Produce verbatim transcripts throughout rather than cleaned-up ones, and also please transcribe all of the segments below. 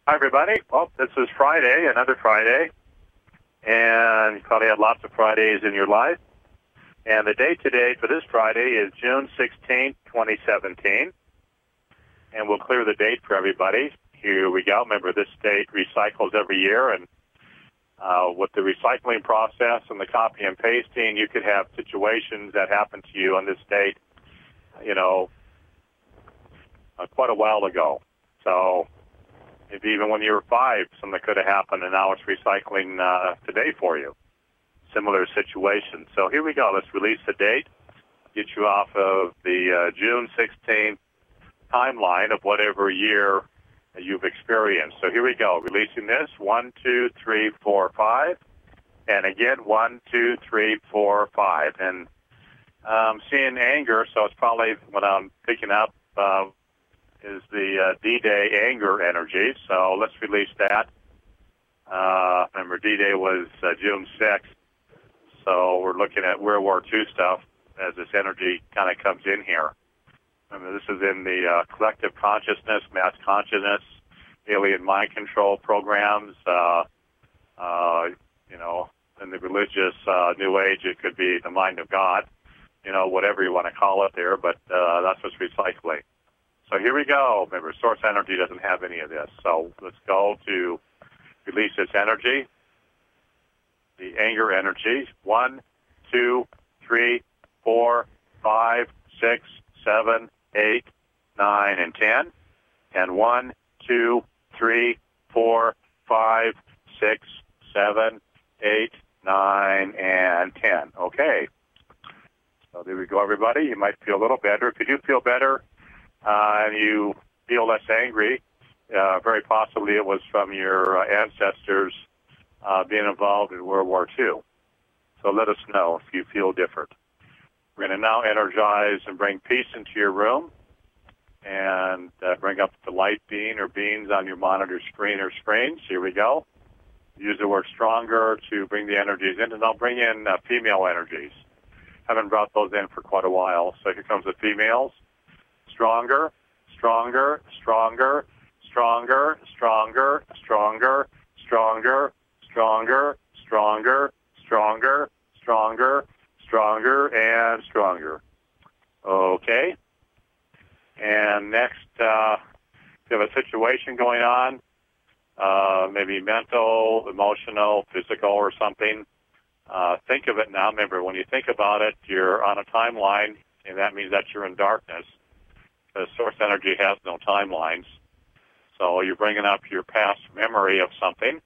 Hi, everybody. Well, this is Friday, another Friday, and you probably had lots of Fridays in your life. And the date today for this Friday is June sixteenth, twenty seventeen, and we'll clear the date for everybody. Here we go. Remember, this date recycles every year, and uh, with the recycling process and the copy and pasting, you could have situations that happen to you on this date, you know, uh, quite a while ago. So maybe even when you were five, something could have happened, and now it's recycling uh, today for you. Similar situation. So here we go. Let's release the date, get you off of the uh, June sixteenth timeline of whatever year you've experienced. So here we go. Releasing this. One, two, three, four, five. And again, one, two, three, four, five. And I'm seeing anger, so it's probably what I'm picking up uh, is the uh, D-Day anger energy. So let's release that. Uh, remember, D-Day was uh, June sixth. So we're looking at World War Two stuff as this energy kind of comes in here. I mean, this is in the uh, collective consciousness, mass consciousness, alien mind control programs. Uh, uh, you know, in the religious uh, New Age, it could be the mind of God. You know, whatever you want to call it there, but uh, that's what's recycling. So here we go. Remember, source energy doesn't have any of this. So let's go to release this energy. The anger energy. One, two, three, four, five, six, seven, eight, nine, and ten. And one, two, three, four, five, six, seven, eight, nine, and ten. Okay. So there we go, everybody. You might feel a little better. If you do feel better uh, and you feel less angry, uh, very possibly it was from your uh, ancestors Uh, being involved in World War Two. So let us know if you feel different. We're going to now energize and bring peace into your room and uh, bring up the light beam or beams on your monitor screen or screens. Here we go. Use the word stronger to bring the energies in, and I'll bring in uh, female energies. Haven't brought those in for quite a while. So here comes the females. Stronger, stronger, stronger, stronger, stronger, stronger, stronger, stronger, stronger, stronger, stronger, stronger, and stronger. Okay. And next, uh, you have a situation going on, uh, maybe mental, emotional, physical, or something. Uh, think of it now. Remember, when you think about it, you're on a timeline, and that means that you're in darkness. The source energy has no timelines. So you're bringing up your past memory of something,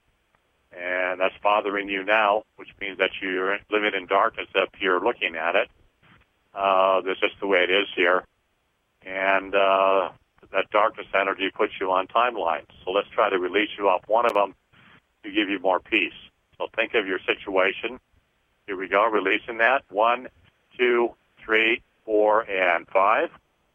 and that's bothering you now, which means that you're living in darkness if you're looking at it. Uh, that's just the way it is here. And uh, that darkness energy puts you on timelines. So let's try to release you off one of them to give you more peace. So think of your situation. Here we go, releasing that. One, two, three, four, and five.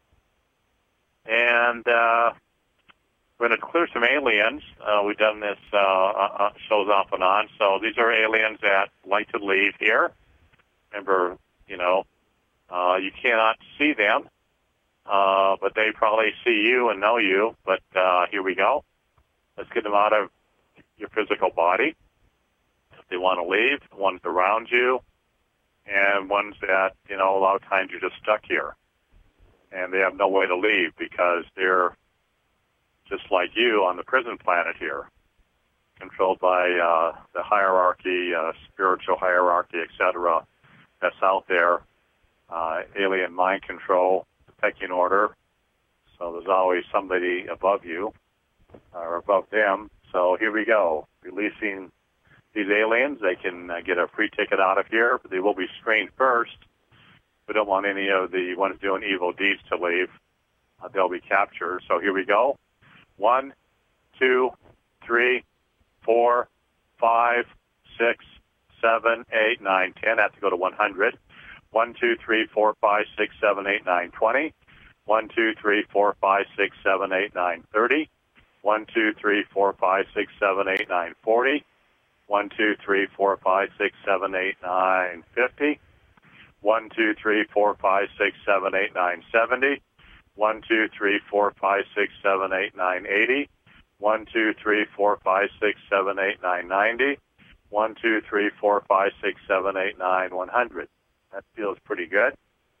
And uh, we're going to clear some aliens. Uh, we've done this uh, uh, shows off and on. So these are aliens that like to leave here. Remember, you know, uh, you cannot see them, uh, but they probably see you and know you. But uh, here we go. Let's get them out of your physical body. If they want to leave, ones around you, and ones that, you know, a lot of times you're just stuck here. And they have no way to leave because they're just like you on the prison planet here, controlled by uh, the hierarchy, uh, spiritual hierarchy, et cetera, that's out there, uh, alien mind control, the pecking order. So there's always somebody above you or above them. So here we go, releasing these aliens. They can uh, get a free ticket out of here, but they will be screened first. We don't want any of the ones doing evil deeds to leave. Uh, they'll be captured. So here we go. One, two, three, four, five, six, seven, eight, nine, ten. I have to go to one hundred. One, two, three, four, five, six, seven, eight, nine, twenty. One, two, three, four, five, six, seven, eight, nine, thirty. One, two, three, four, five, six, seven, eight, nine, forty. One, two, three, four, five, six, seven, eight, nine, fifty. One, two, three, four, five, six, seven, eight, nine, seventy. One, two, three, four, five, six, seven, eight, nine, eighty. one two three four five six seven eight nine ninety, one two three four five six seven eight nine one hundred. That feels pretty good.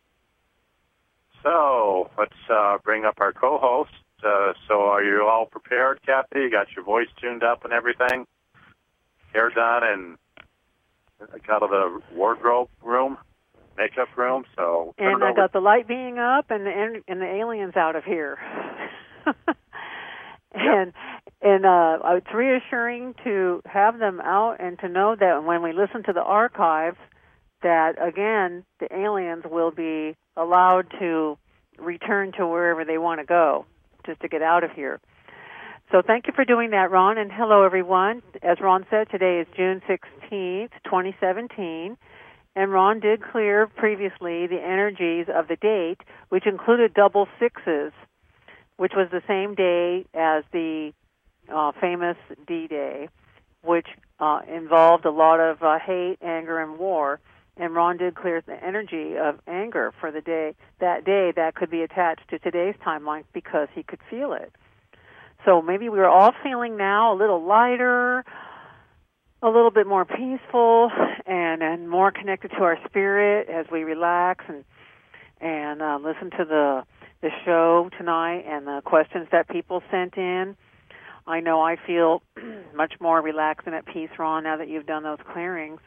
So let's uh, bring up our co-host. Uh, so are you all prepared, Kathy? You got your voice tuned up and everything? Hair done and out of the wardrobe room, makeup room. So and I got the light being up and the and the aliens out of here. and and uh, it's reassuring to have them out and to know that when we listen to the archives, that again the aliens will be allowed to return to wherever they want to go, just to get out of here. So thank you for doing that, Ron, and hello, everyone. As Ron said, today is June sixteenth, twenty seventeen, and Ron did clear previously the energies of the date, which included double sixes, which was the same day as the uh, famous D-Day, which uh, involved a lot of uh, hate, anger, and war. And Ron did clear the energy of anger for the day, that day that could be attached to today's timeline because he could feel it. So maybe we're all feeling now a little lighter, a little bit more peaceful, and, and more connected to our spirit as we relax and and uh, listen to the the show tonight and the questions that people sent in. I know I feel much more relaxed and at peace, Ron, now that you've done those clearings.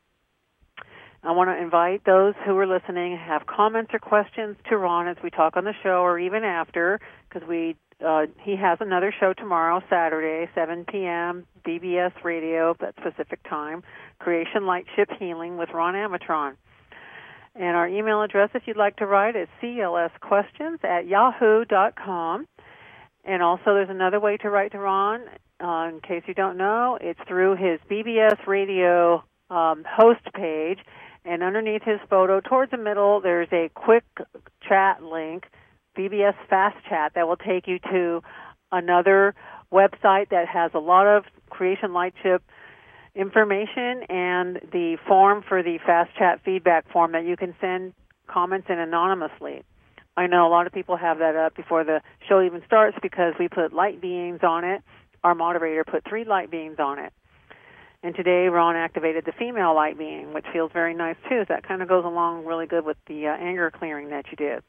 I want to invite those who are listening, have comments or questions to Ron as we talk on the show or even after, because we uh, he has another show tomorrow, Saturday, seven p.m., B B S Radio, that Pacific time, Creation Light Ship Healing with Ron Amatron. And our email address, if you'd like to write, is c l s questions at yahoo dot com. And also there's another way to write to Ron, uh, in case you don't know. It's through his B B S Radio um, host page. And underneath his photo, towards the middle, there's a quick chat link, B B S Fast Chat, that will take you to another website that has a lot of Creation Lightship information and the form for the Fast Chat feedback form that you can send comments in anonymously. I know a lot of people have that up before the show even starts because we put light beings on it. Our moderator put three light beings on it. And today, Ron activated the female light being, which feels very nice, too. So that kind of goes along really good with the uh, anger clearing that you did,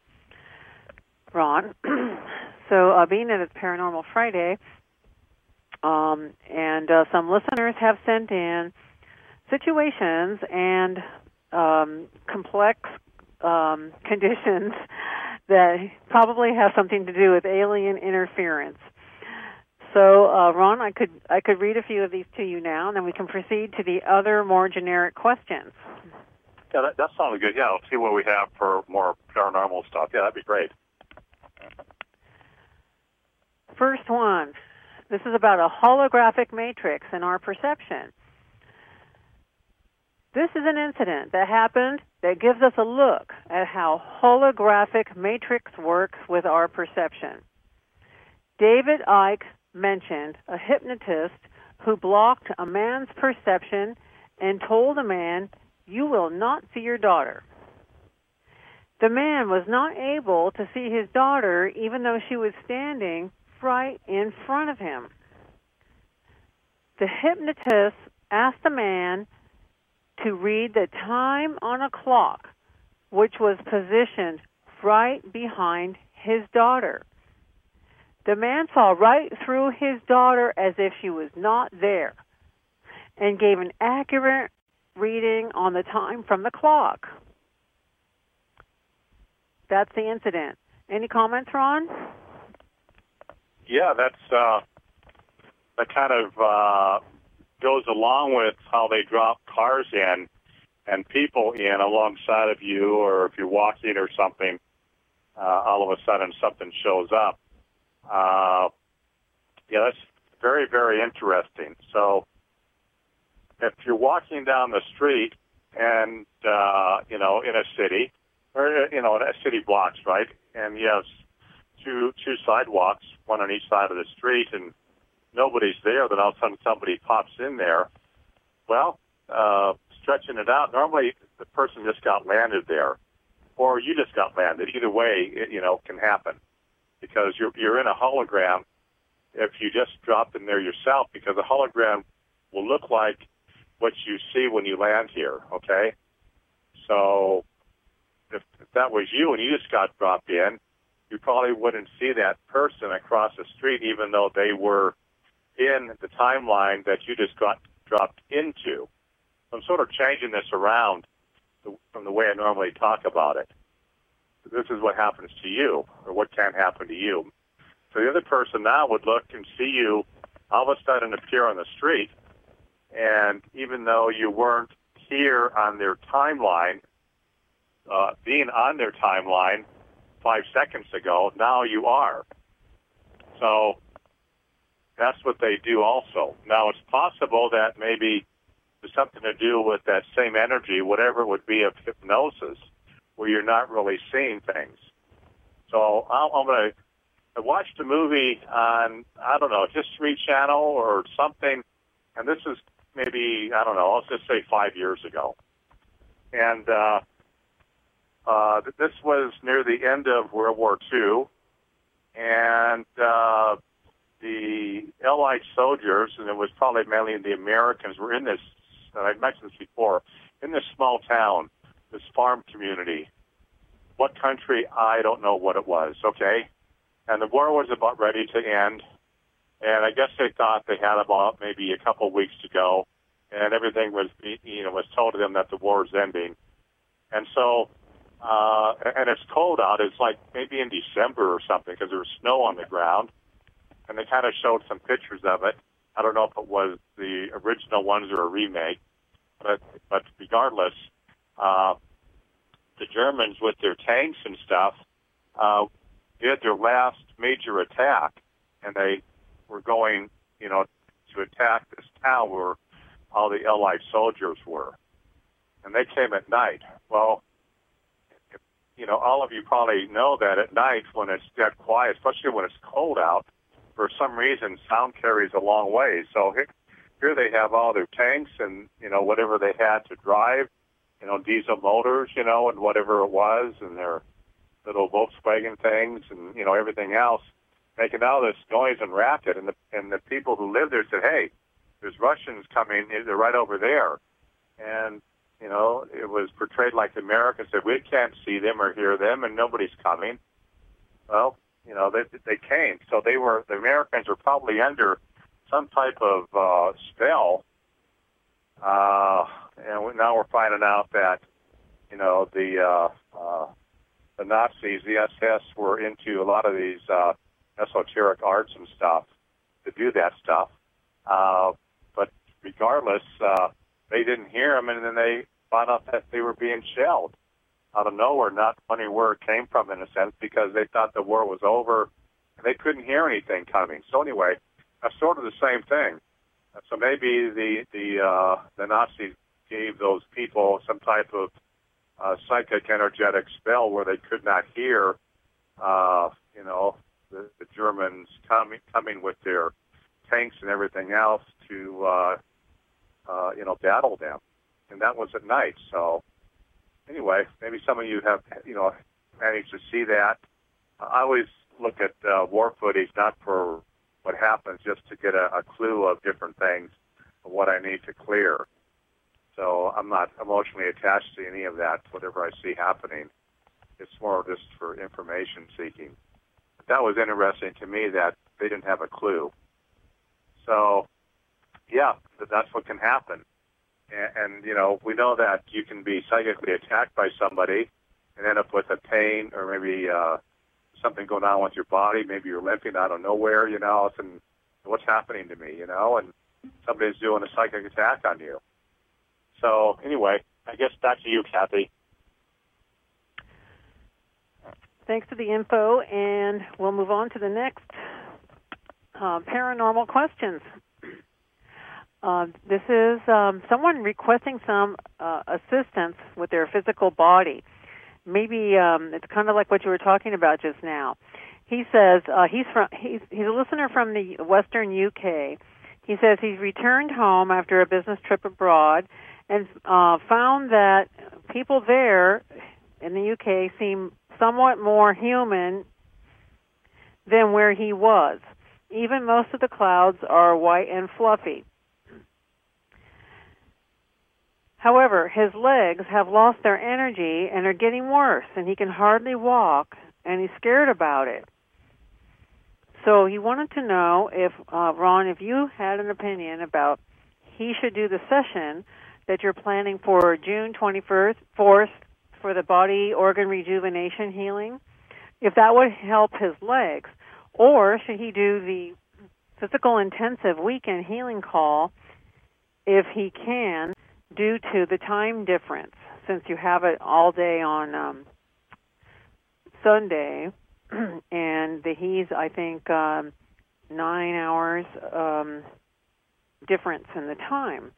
Ron. so uh, being that it's Paranormal Friday, um, and uh, some listeners have sent in situations and um, complex um, conditions that probably have something to do with alien interference. So, uh, Ron, I could I could read a few of these to you now, and then we can proceed to the other more generic questions. Yeah, that, that sounds good. Yeah, let's see what we have for more paranormal stuff. Yeah, that'd be great. First one. This is about a holographic matrix in our perception. This is an incident that happened that gives us a look at how holographic matrix works with our perception. David Icke mentioned a hypnotist who blocked a man's perception and told a man, "You will not see your daughter." The man was not able to see his daughter even though she was standing right in front of him. The hypnotist asked the man to read the time on a clock, which was positioned right behind his daughter. The man saw right through his daughter as if she was not there and gave an accurate reading on the time from the clock. That's the incident. Any comments, Ron? Yeah, that's uh, that kind of uh, goes along with how they drop cars in and people in alongside of you, or if you're walking or something, uh, all of a sudden something shows up. Uh, yeah, that's very, very interesting. So if you're walking down the street and, uh, you know, in a city, or, you know, in a city blocks, right, and you have two, two sidewalks, one on each side of the street, and nobody's there, then all of a sudden somebody pops in there. Well, uh, stretching it out, normally the person just got landed there, or you just got landed. Either way, it, you know, can happen. Because you're you're in a hologram, if you just drop in there yourself, because a hologram will look like what you see when you land here, okay? So if, if that was you and you just got dropped in, you probably wouldn't see that person across the street, even though they were in the timeline that you just got dropped into. I'm sort of changing this around from the way I normally talk about it. This is what happens to you, or what can happen to you. So the other person now would look and see you all of a sudden appear on the street, and even though you weren't here on their timeline, uh, being on their timeline five seconds ago, now you are. So that's what they do also. Now, it's possible that maybe there's something to do with that same energy, whatever it would be of hypnosis, where you're not really seeing things. So I'm, I'm going to I watched a movie on, I don't know, History Channel or something, and this is maybe, I don't know, let's just say five years ago. And uh, uh, this was near the end of World War Two, and uh, the Allied soldiers, and it was probably mainly the Americans, were in this, and I've mentioned this before, in this small town, this farm community. What country? I don't know what it was, okay? And the war was about ready to end, and I guess they thought they had about maybe a couple of weeks to go, and everything was, you know, was told to them that the war is ending. And so, uh, and it's cold out. It's like maybe in December or something because there was snow on the ground, and they kind of showed some pictures of it. I don't know if it was the original ones or a remake, but but regardless, uh, the Germans with their tanks and stuff uh, did their last major attack, and they were going, you know, to attack this town where all the Allied soldiers were. And they came at night. Well, you know, all of you probably know that at night when it's dead quiet, especially when it's cold out, for some reason sound carries a long way. So here, here they have all their tanks and, you know, whatever they had to drive, you know, diesel motors, you know, and whatever it was, and their little Volkswagen things and, you know, everything else, making all this noise and racket. And the, and the people who lived there said, hey, there's Russians coming, they're right over there. And, you know, it was portrayed like the Americans said, we can't see them or hear them, and nobody's coming. Well, you know, they they came. So they were, the Americans were probably under some type of uh, spell. Uh, and we, now we're finding out that, you know, the uh, uh, the Nazis, the S S, were into a lot of these uh, esoteric arts and stuff to do that stuff. Uh, but regardless, uh, they didn't hear them, and then they found out that they were being shelled out of nowhere, not wondering where it came from, in a sense, because they thought the war was over, and they couldn't hear anything coming. So anyway, that's sort of the same thing. So maybe the the uh, the Nazis gave those people some type of uh, psychic, energetic spell where they could not hear, uh, you know, the, the Germans coming coming with their tanks and everything else to, uh, uh, you know, battle them. And that was at night. So anyway, maybe some of you have, you know, managed to see that. I always look at uh, war footage not for what happens, just to get a, a clue of different things, of what I need to clear. So I'm not emotionally attached to any of that, whatever I see happening. It's more just for information seeking. But that was interesting to me that they didn't have a clue. So, yeah, that's what can happen. And, and, you know, we know that you can be psychically attacked by somebody and end up with a pain or maybe uh, something going on with your body. Maybe you're limping out of nowhere, you know, and what's happening to me, you know, and somebody's doing a psychic attack on you. So, anyway, I guess back to you, Kathy. Thanks for the info, and we'll move on to the next uh, paranormal questions. Uh, this is um, someone requesting some uh, assistance with their physical body. Maybe um, it's kind of like what you were talking about just now. He says uh, he's from he's he's a listener from the Western U K. He says he's returned home after a business trip abroad and uh, found that people there in the U K seem somewhat more human than where he was. Even most of the clouds are white and fluffy. However, his legs have lost their energy and are getting worse, and he can hardly walk, and he's scared about it. So he wanted to know if, uh, Ron, if you had an opinion about he should do the session that you're planning for June twenty-fourth for the body organ rejuvenation healing, if that would help his legs, or should he do the physical intensive weekend healing call if he can, due to the time difference, since you have it all day on um, Sunday, and the he's, I think, um, nine hours um, difference in the time.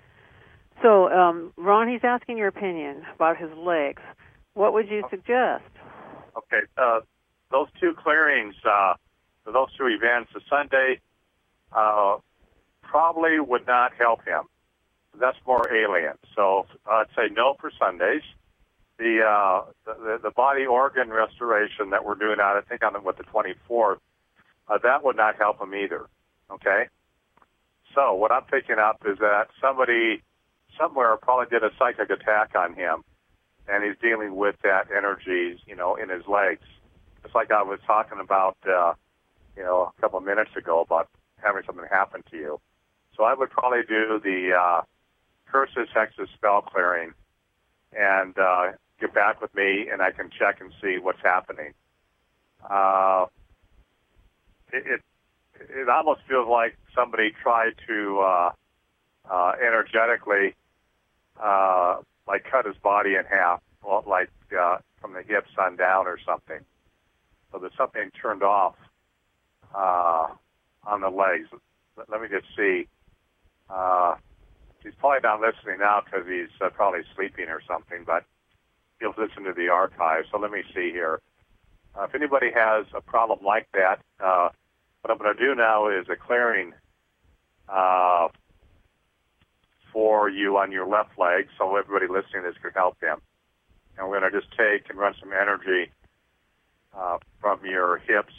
So, um, Ron, he's asking your opinion about his legs. What would you suggest? Okay, uh, those two clearings, uh, those two events, the Sunday uh, probably would not help him. That's more alien. So I'd say no for Sundays. The, uh, the the body organ restoration that we're doing out, I think on the, what, the twenty-fourth, uh, that would not help him either. Okay? So what I'm picking up is that somebody somewhere probably did a psychic attack on him, and he's dealing with that energy, you know, in his legs. It's like I was talking about, uh, you know, a couple of minutes ago about having something happen to you. So I would probably do the uh, curses, hexes, spell clearing, and uh, get back with me, and I can check and see what's happening. Uh, it, it it almost feels like somebody tried to uh, uh, energetically, uh, like cut his body in half, well, like uh, from the hips on down or something. So there's something turned off uh, on the legs. Let, let me just see. Uh, he's probably not listening now because he's uh, probably sleeping or something, but he'll listen to the archive. So let me see here. Uh, if anybody has a problem like that, uh, what I'm going to do now is a clearing uh, for you on your left leg, so everybody listening this could help them. And we're going to just take and run some energy uh, from your hips,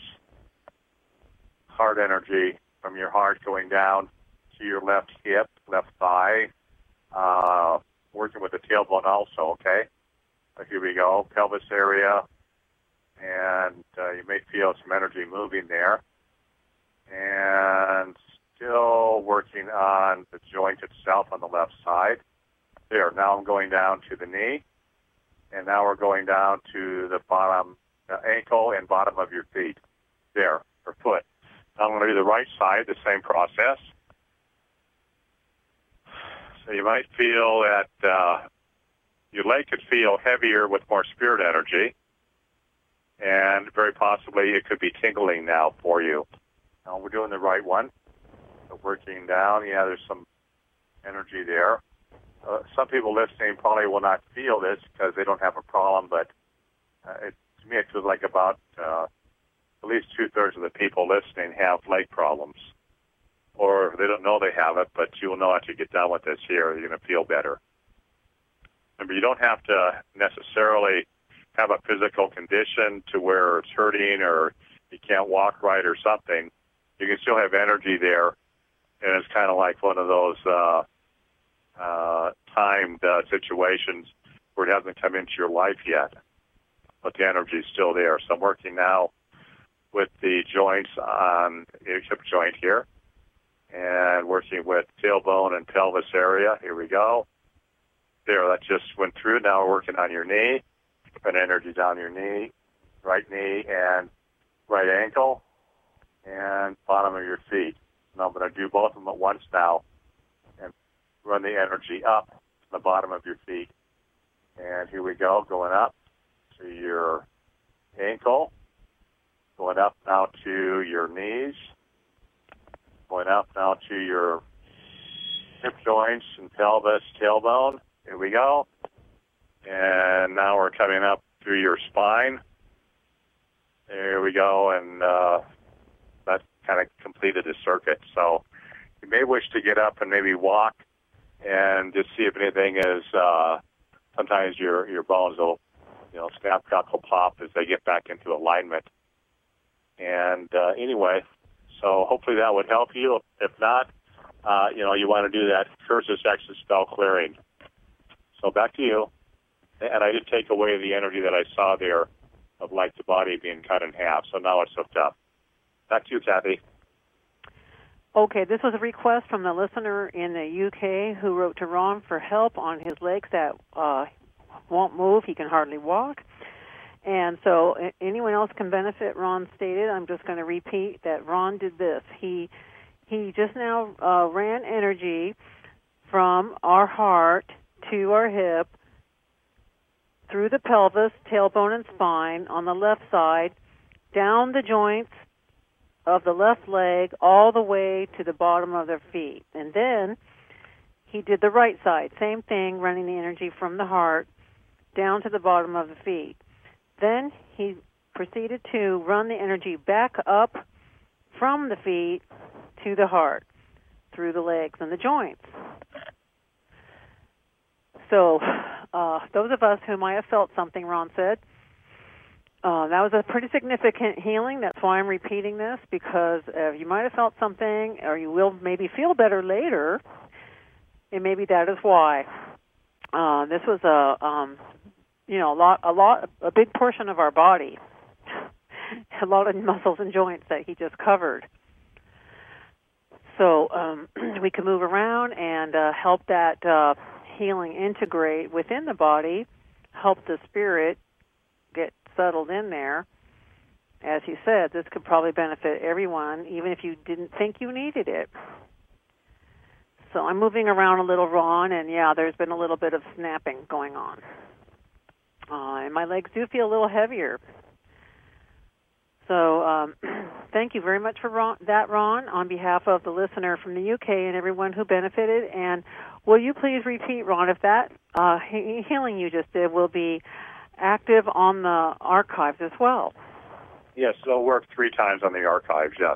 heart energy, from your heart going down to your left hip, left thigh, uh, working with the tailbone also, okay? So here we go, pelvis area, and uh, you may feel some energy moving there. And still working on the joint itself on the left side. There, now I'm going down to the knee, and now we're going down to the bottom uh, ankle and bottom of your feet. There, or foot. Now I'm going to do the right side, the same process. So you might feel that uh, your leg could feel heavier with more spirit energy, and very possibly it could be tingling now for you. Now we're doing the right one. So working down, yeah, there's some energy there. Uh, some people listening probably will not feel this because they don't have a problem, but uh, it, to me it feels like about uh, at least two-thirds of the people listening have leg problems. Or they don't know they have it, but you will know after you get done with this here, you're going to feel better. Remember, you don't have to necessarily have a physical condition to where it's hurting or you can't walk right or something. You can still have energy there, and it's kind of like one of those uh, uh, timed uh, situations where it hasn't come into your life yet, but the energy is still there. So I'm working now with the joints on the hip joint here, and working with tailbone and pelvis area. Here we go. There, that just went through. Now we're working on your knee, putting energy down your knee, right knee and right ankle, and bottom of your feet. And I'm going to do both of them at once now and run the energy up to the bottom of your feet. And here we go, going up to your ankle, going up now to your knees, going up now to your hip joints and pelvis, tailbone. Here we go. And now we're coming up through your spine. There we go, and uh, that kind of completed the circuit. So you may wish to get up and maybe walk and just see if anything is, uh, sometimes your, your bones will, you know, snap, crackle, pop as they get back into alignment. And uh, anyway, So hopefully that would help you. If not, uh, you know, you want to do that cursus exit spell clearing. So back to you. And I did take away the energy that I saw there of like the body being cut in half. So now it's hooked up. Back to you, Kathy. Okay, this was a request from the listener in the U K who wrote to Ron for help on his legs that uh, won't move. He can hardly walk. And so anyone else can benefit, Ron stated. I'm just going to repeat that Ron did this. He he just now uh, ran energy from our heart to our hip, through the pelvis, tailbone, and spine on the left side, down the joints of the left leg, all the way to the bottom of their feet. And then he did the right side. Same thing, running the energy from the heart down to the bottom of the feet. Then he proceeded to run the energy back up from the feet to the heart, through the legs and the joints. So uh, those of us who might have felt something, Ron said, uh, that was a pretty significant healing. That's why I'm repeating this, because uh, you might have felt something, or you will maybe feel better later, and maybe that is why. Uh, this was a, um, you know, a lot, a lot, a big portion of our body, a lot of muscles and joints that he just covered. So um, we can move around and uh, help that uh, healing integrate within the body, help the spirit get settled in there. As you said, this could probably benefit everyone, even if you didn't think you needed it. So I'm moving around a little, Ron, and yeah, there's been a little bit of snapping going on. Uh, and my legs do feel a little heavier. So um, thank you very much for Ron, that, Ron, on behalf of the listener from the U K and everyone who benefited. And will you please repeat, Ron, if that uh, he- healing you just did will be active on the archives as well? Yes, it'll work three times on the archives, yes.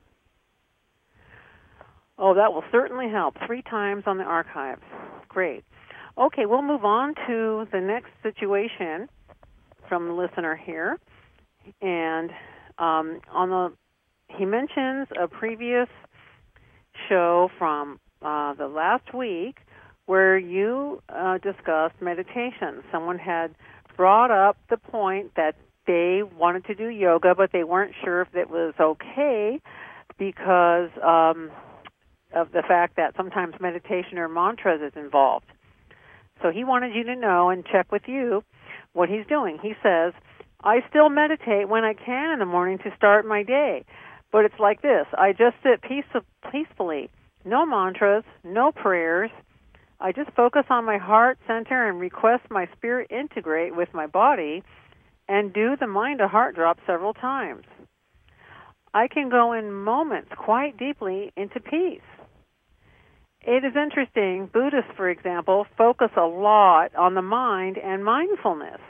Oh, that will certainly help. Three times on the archives. Great. Okay, we'll move on to the next situation from the listener here. And um, on the, he mentions a previous show from uh, the last week where you uh, discussed meditation. Someone had brought up the point that they wanted to do yoga, but they weren't sure if it was okay because um, of the fact that sometimes meditation or mantras is involved. So he wanted you to know and check with you what he's doing. He says, I still meditate when I can in the morning to start my day, but it's like this. I just sit peace- peacefully, no mantras, no prayers. I just focus on my heart center and request my spirit integrate with my body and do the mind to heart drop several times. I can go in moments quite deeply into peace. It is interesting, Buddhists, for example, focus a lot on the mind and mindfulness.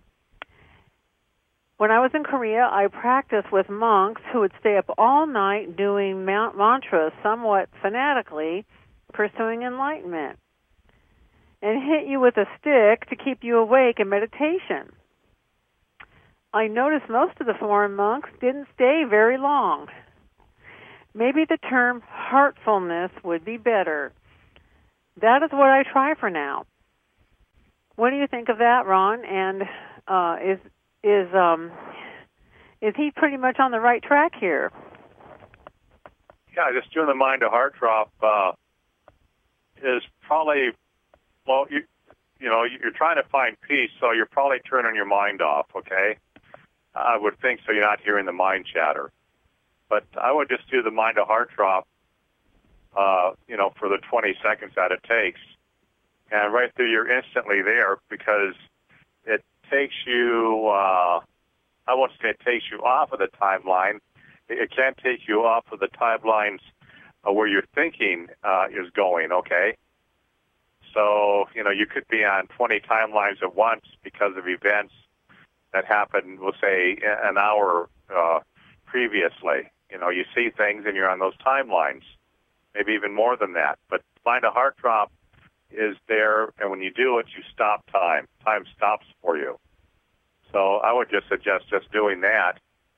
When I was in Korea, I practiced with monks who would stay up all night doing mantras somewhat fanatically, pursuing enlightenment, and hit you with a stick to keep you awake in meditation. I noticed most of the foreign monks didn't stay very long. Maybe the term heartfulness would be better. That is what I try for now. What do you think of that, Ron? And uh, is is um, is he pretty much on the right track here? Yeah, just doing the mind to heart drop uh, is probably, well, you you know, you're trying to find peace, so you're probably turning your mind off. Okay, I would think so. You're not hearing the mind chatter. But I would just do the mind to heart drop, uh, you know, for the twenty seconds that it takes. And right through, you're instantly there because it takes you, uh, I won't say it takes you off of the timeline. It, it can take you off of the timelines uh, where your thinking uh, is going, okay? So, you know, you could be on twenty timelines at once because of events that happened, we'll say, an hour uh, previously. You know, you see things and you're on those timelines, maybe even more than that. But mind a heart drop is there, and when you do it, you stop time. Time stops for you. So I would just suggest just doing that.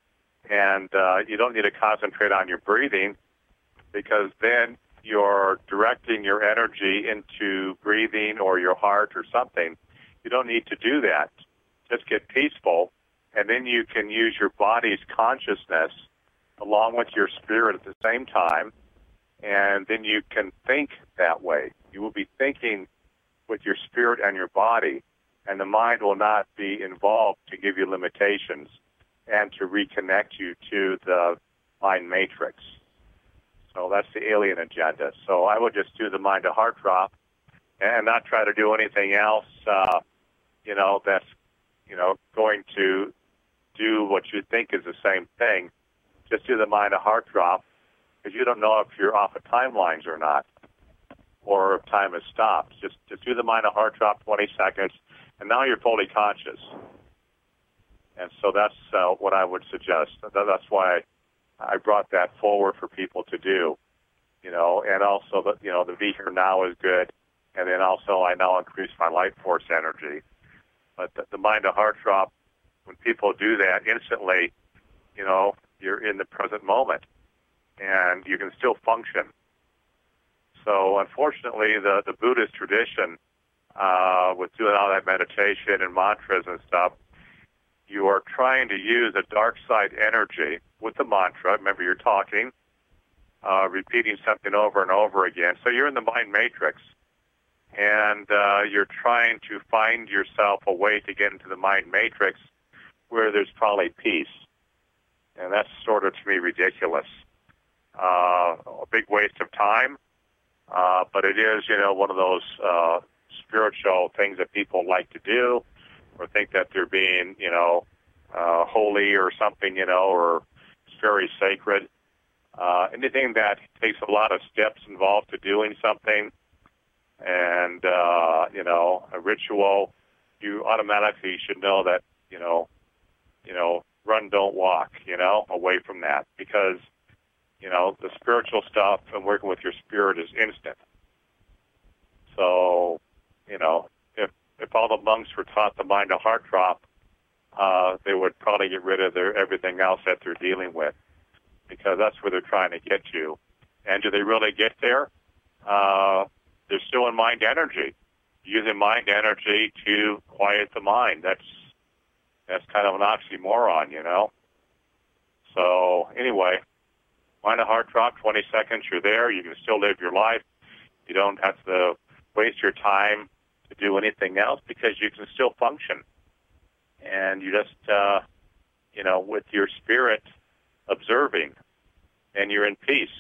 And uh, you don't need to concentrate on your breathing, because then you're directing your energy into breathing or your heart or something. You don't need to do that. Just get peaceful, and then you can use your body's consciousness along with your spirit at the same time, and then you can think that way. You will be thinking with your spirit and your body, and the mind will not be involved to give you limitations and to reconnect you to the mind matrix. So that's the alien agenda. So I would just do the mind to heart drop and not try to do anything else, uh, you know, that's, you know, going to do what you think is the same thing. Just do the mind to heart drop, because you don't know if you're off of timelines or not, or if time has stopped. Just, just do the mind to heart drop twenty seconds, and now you're fully conscious. And so that's uh, what I would suggest. That's why I brought that forward for people to do, you know, and also, the, you know, the Be Here Now is good. And then also I now increase my life force energy. But the, the mind to heart drop, when people do that instantly, you know, you're in the present moment and you can still function. So unfortunately, the, the Buddhist tradition, uh, with doing all that meditation and mantras and stuff, you are trying to use a dark side energy with the mantra. Remember, you're talking, uh, repeating something over and over again. So you're in the mind matrix, and uh, you're trying to find yourself a way to get into the mind matrix where there's probably peace. And that's sort of, to me, ridiculous. Uh, a big waste of time, uh, but it is, you know, one of those uh, spiritual things that people like to do, or think that they're being, you know, uh, holy or something, you know, or it's very sacred. Uh, anything that takes a lot of steps involved to doing something, and, uh, you know, a ritual, you automatically should know that, you know, you know, run, don't walk, you know, away from that, because, you know, the spiritual stuff and working with your spirit is instant. So, you know, if if all the monks were taught the mind to heart drop, uh, they would probably get rid of their everything else that they're dealing with, because that's where they're trying to get you. And do they really get there? Uh, they're still in mind energy, using mind energy to quiet the mind. That's that's kind of an oxymoron, you know. So anyway, mind to heart drop, twenty seconds, you're there. You can still live your life. You don't have to waste your time to do anything else, because you can still function. And you just, uh, you know, with your spirit observing, and you're in peace.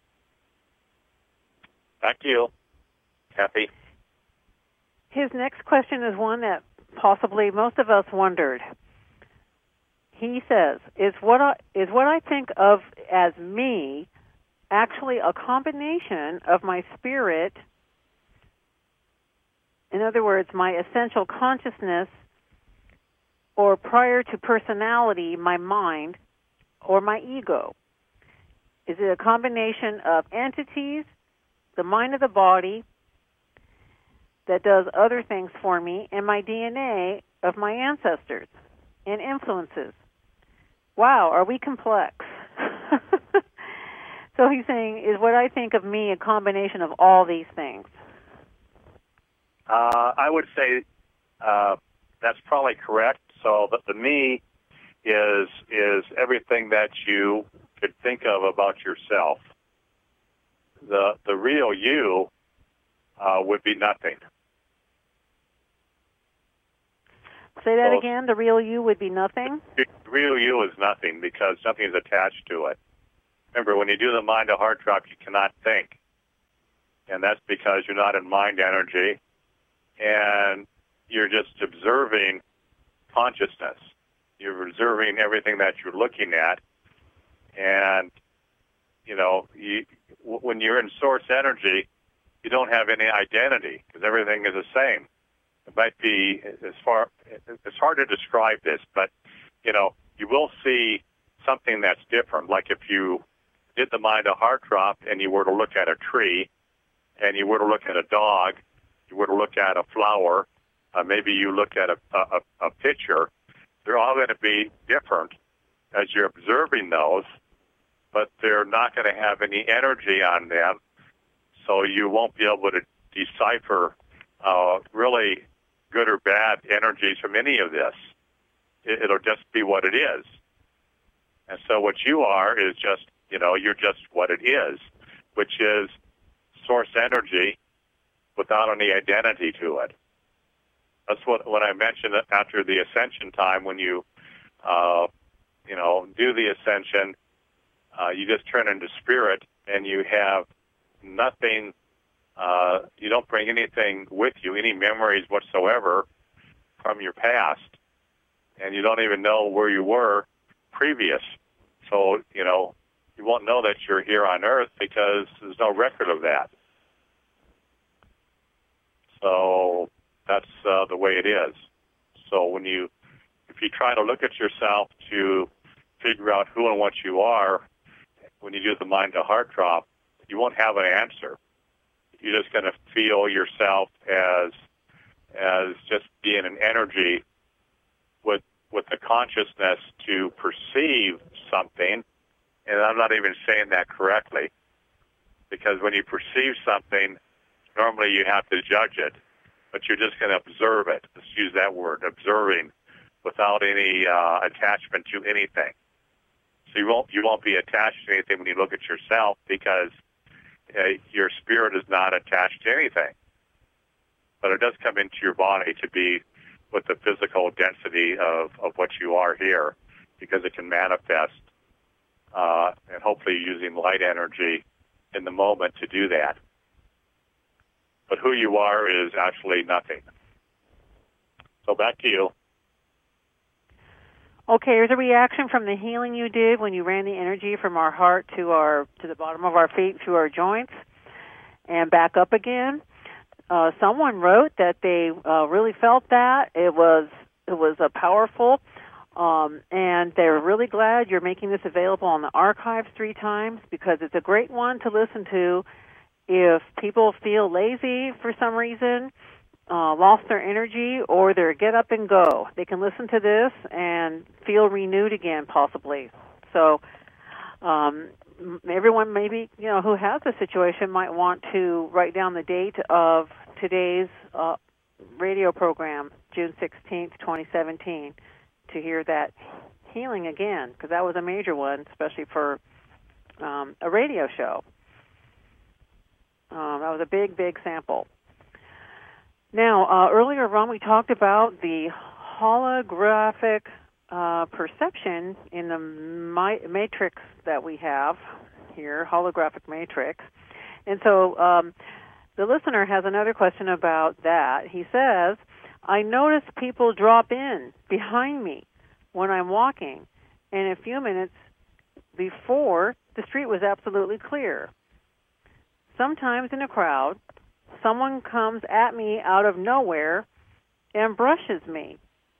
Back to you, Kathy. His next question is one that possibly most of us wondered. He says, is what I, is what I think of as me actually a combination of my spirit, in other words, my essential consciousness, or prior to personality, my mind, or my ego? Is it a combination of entities, the mind of the body, that does other things for me, and my D N A of my ancestors and influences? Wow, are we complex? So he's saying, is what I think of me a combination of all these things? Uh, I would say uh, that's probably correct. So the, the me is is everything that you could think of about yourself. The the real you uh, would be nothing. Say that so, again. The real you would be nothing? The real you is nothing, because nothing is attached to it. Remember, when you do the mind to heart drop, you cannot think. And that's because you're not in mind energy, and you're just observing consciousness. You're observing everything that you're looking at. And, you know, you, when you're in source energy, you don't have any identity, because everything is the same. It might be, as far, it's hard to describe this, but, you know, you will see something that's different. Like if you did the mind to heart drop and you were to look at a tree, and you were to look at a dog, you were to look at a flower, uh, maybe you look at a, a, a picture, they're all going to be different, as you're observing those, but they're not going to have any energy on them, so you won't be able to decipher uh, really good or bad energies from any of this. It, it'll just be what it is. And so what you are is just, you know, you're just what it is, which is source energy without any identity to it. That's what when I mentioned it after the ascension time, when you, uh, you know, do the ascension, uh, you just turn into spirit, and you have nothing. Uh, you don't bring anything with you, any memories whatsoever from your past, and you don't even know where you were previous. So, you know, you won't know that you're here on Earth because there's no record of that. So that's uh, the way it is. So when you, if you try to look at yourself to figure out who and what you are, when you do the mind-to-heart drop, you won't have an answer. You're just going to feel yourself as as just being an energy with with the consciousness to perceive something. And I'm not even saying that correctly, because when you perceive something, normally you have to judge it, but you're just going to observe it. Let's use that word, observing, without any uh, attachment to anything. So you won't you won't be attached to anything when you look at yourself, because uh, your spirit is not attached to anything. But it does come into your body to be with the physical density of, of what you are here, because it can manifest, uh, and hopefully using light energy in the moment to do that. But who you are is actually nothing. So back to you. Okay, here's a reaction from the healing you did when you ran the energy from our heart to our to the bottom of our feet through our joints and back up again. Uh, someone wrote that they uh, really felt that it was it was uh, powerful, um, and they're really glad you're making this available on the archives three times, because it's a great one to listen to if people feel lazy for some reason, uh, lost their energy, or they're get up and go. They can listen to this and feel renewed again, possibly. So um, everyone maybe, you know, who has a situation might want to write down the date of today's uh, radio program, June sixteenth, twenty seventeen, to hear that healing again, because that was a major one, especially for um, a radio show. Um, that was a big, big sample. Now, uh, earlier on, we talked about the holographic uh, perception in the mi- matrix that we have here, holographic matrix. And so um, the listener has another question about that. He says, I notice people drop in behind me when I'm walking, and a few minutes before, the street was absolutely clear. Sometimes in a crowd, someone comes at me out of nowhere and brushes me.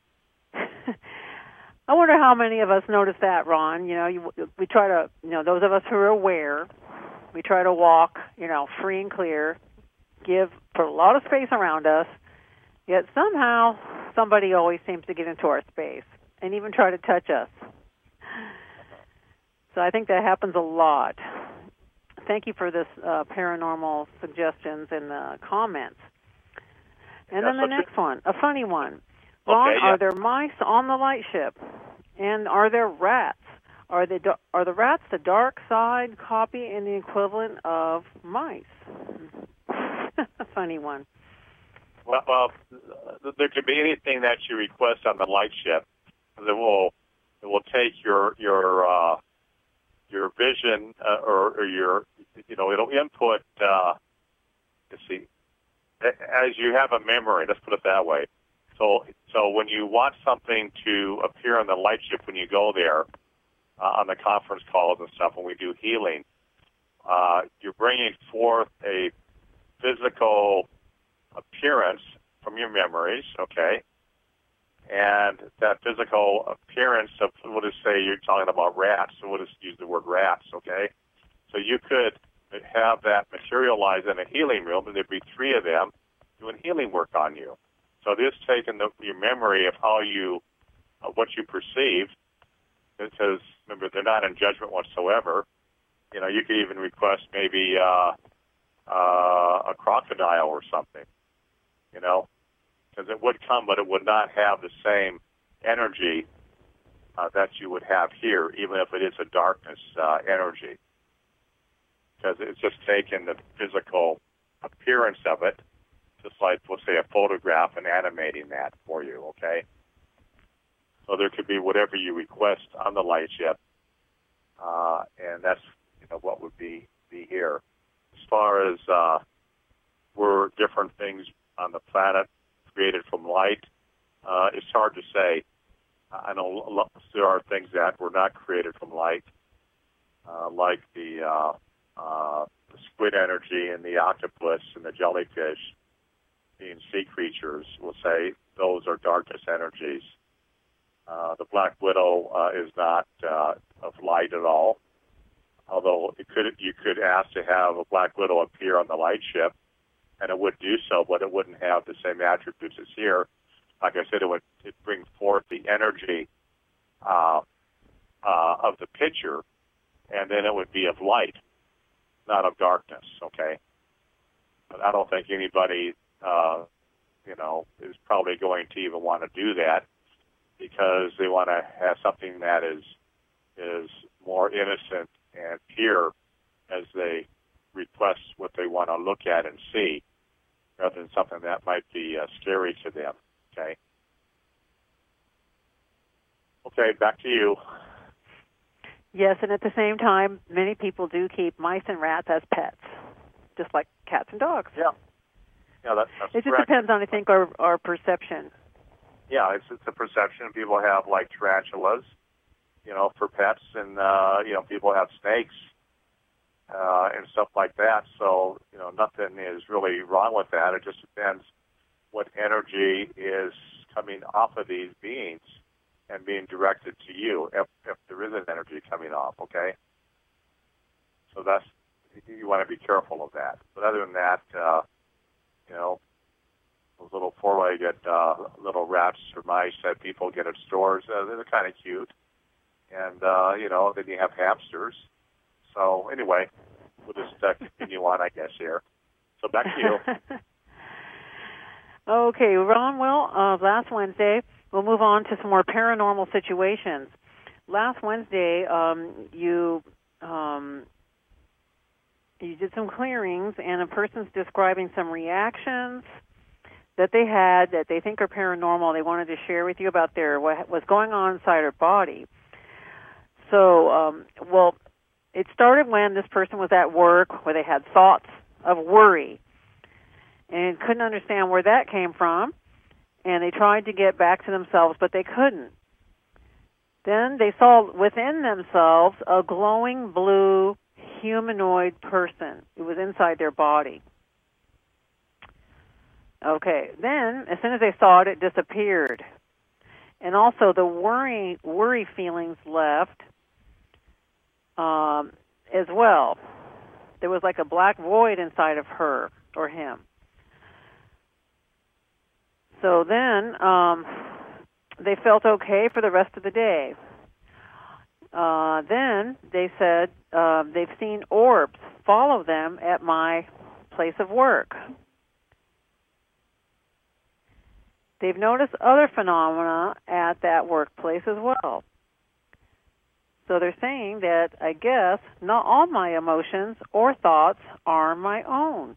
I wonder how many of us notice that, Ron. You know, you, we try to, you know, those of us who are aware, we try to walk, you know, free and clear, give for a lot of space around us, yet somehow somebody always seems to get into our space and even try to touch us. So I think that happens a lot. Thank you for this uh, paranormal suggestions in the comments. And then the next one, a funny one. Ron, okay, yeah. Are there mice on the light ship? And are there rats? Are the are the rats the dark side copy and the equivalent of mice? A funny one. Well, well, there could be anything that you request on the light ship that will it will take your your uh, your vision uh, or, or your you know it'll input. Uh, let's see, as you have a memory. Let's put it that way. So so when you want something to appear on the light ship when you go there uh, on the conference calls and stuff when we do healing, uh, you're bringing forth a physical appearance from your memories, okay? And that physical appearance of, we'll just say you're talking about rats, so we'll just use the word rats, okay? So you could have that materialize in a healing room, and there'd be three of them doing healing work on you. So this taking the, your memory of how you, uh, what you perceived, because remember, they're not in judgment whatsoever. You know, you could even request maybe uh, uh, a crocodile or something, you know, because it would come, but it would not have the same energy uh, that you would have here, even if it is a darkness uh, energy, because it's just taken the physical appearance of it, just like, let's say, a photograph and animating that for you, okay? So there could be whatever you request on the light ship, uh, and that's, you know, what would be, be here. As far as uh, were different things on the planet created from light, uh, it's hard to say. I know there are things that were not created from light, uh, like the, uh, uh, the squid energy and the octopus and the jellyfish, being sea creatures, we'll say. Those are darkness energies. Uh, the black widow uh, is not uh, of light at all, although it could, you could ask to have a black widow appear on the light ship, and it would do so, but it wouldn't have the same attributes as here. Like I said, it would it'd bring forth the energy uh, uh, of the picture, and then it would be of light, not of darkness, okay? But I don't think anybody, uh, you know, is probably going to even want to do that, because they want to have something that is is more innocent and pure as they request what they want to look at and see, rather than something that might be uh, scary to them. Okay. Okay, back to you. Yes, and at the same time, many people do keep mice and rats as pets, just like cats and dogs. Yeah. Yeah, that, that's It just correct. depends on, I think, our, our perception. Yeah, it's it's a perception. People have like tarantulas, you know, for pets, and uh, you know, people have snakes uh, and stuff like that. So, you know, nothing is really wrong with that. It just depends what energy is coming off of these beings and being directed to you, if, if there is an energy coming off, okay? So that's, you want to be careful of that. But other than that, uh, you know, those little four-legged uh, little rats or mice that people get at stores, uh, they're kind of cute. And, uh, you know, then you have hamsters. So anyway, we'll just uh, continue on, I guess, here. So back to you. Okay, Ron, well, uh, last Wednesday, we'll move on to some more paranormal situations. Last Wednesday, um, you um, you did some clearings, and a person's describing some reactions that they had that they think are paranormal. They wanted to share with you about their what was going on inside their body. So, um, well, it started when this person was at work where they had thoughts of worry and couldn't understand where that came from, and they tried to get back to themselves, but they couldn't. Then they saw within themselves a glowing blue humanoid person. It was inside their body. Okay, then as soon as they saw it, it disappeared. And also the worry, worry feelings left um, as well. There was like a black void inside of her or him. So then um, they felt okay for the rest of the day. Uh, then they said uh, they've seen orbs follow them at my place of work. They've noticed other phenomena at that workplace as well. So they're saying that, I guess, not all my emotions or thoughts are my own.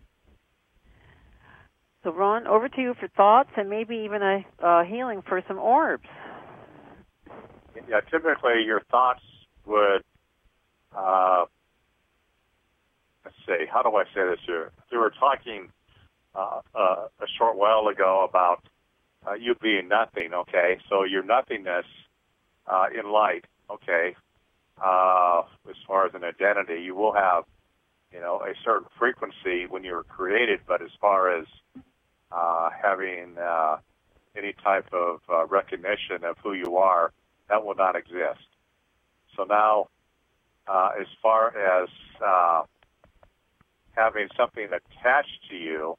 So, Ron, over to you for thoughts and maybe even a uh, healing for some orbs. Yeah, typically your thoughts would, uh, let's see, how do I say this here? We were talking uh, uh, a short while ago about uh, you being nothing, okay? So your nothingness uh, in light, okay, uh, as far as an identity, you will have, you know, a certain frequency when you were created, but as far as uh, having uh, any type of uh, recognition of who you are, that will not exist. So now, uh, as far as uh, having something attached to you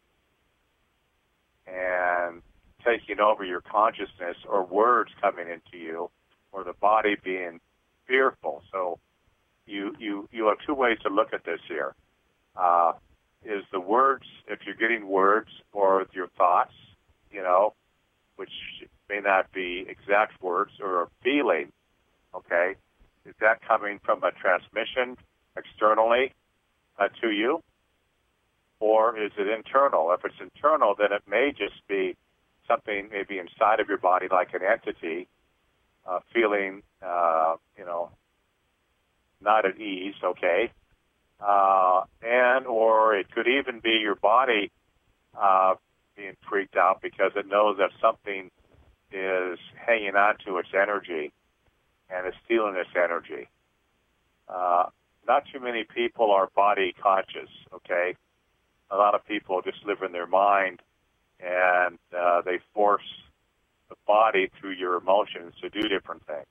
and taking over your consciousness or words coming into you, or the body being fearful. So you you you have two ways to look at this here. Uh, is the words, if you're getting words or your thoughts, you know, which may not be exact words, or a feeling, okay, is that coming from a transmission externally uh, to you? Or is it internal? If it's internal, then it may just be something maybe inside of your body, like an entity, uh, feeling, uh, you know, not at ease, okay? Uh, and or it could even be your body uh, being freaked out because it knows that something is hanging on to its energy and is stealing its energy. Uh, not too many people are body conscious, okay? A lot of people just live in their mind, and uh, they force the body through your emotions to do different things.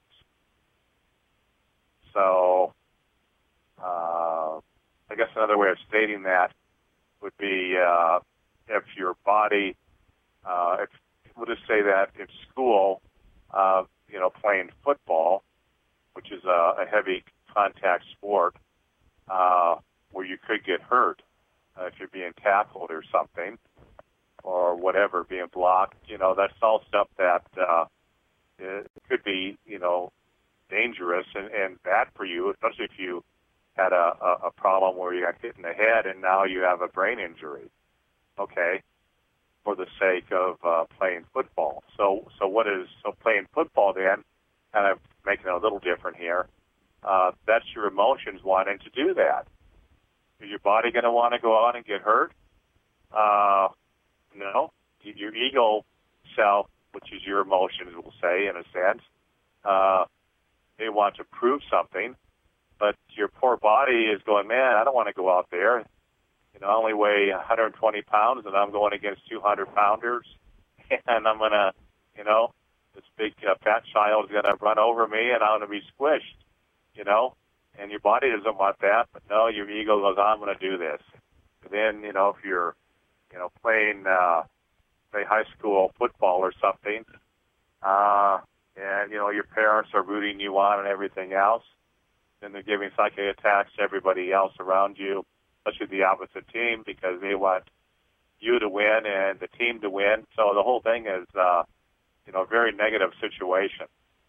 So uh, I guess another way of stating that would be uh, if your body, uh, if, we'll just say that in school, uh, you know, playing football, which is a, a heavy contact sport, uh, where you could get hurt uh, if you're being tackled or something, or whatever, being blocked, you know, that's all stuff that uh, it could be, you know, dangerous and, and bad for you, especially if you had a, a, a problem where you got hit in the head and now you have a brain injury, okay, for the sake of uh, playing football. So, so what is, so playing football then, kind of making it a little different here, uh, that's your emotions wanting to do that. Is your body going to want to go out and get hurt? Uh, no. Your ego self, which is your emotions, we'll say, in a sense, uh, they want to prove something, but your poor body is going, man, I don't want to go out there. You know, I only weigh one hundred twenty pounds, and I'm going against two hundred pounders, and I'm going to, you know, this big uh, fat child is going to run over me, and I'm going to be squished, you know, and your body doesn't want that, but no, your ego goes, I'm going to do this. And then, you know, if you're, you know, playing, uh, say, high school football or something, uh, and, you know, your parents are rooting you on and everything else, and they're giving psychic attacks to everybody else around you, especially the opposite team, because they want you to win and the team to win. So the whole thing is, uh, you know, a very negative situation.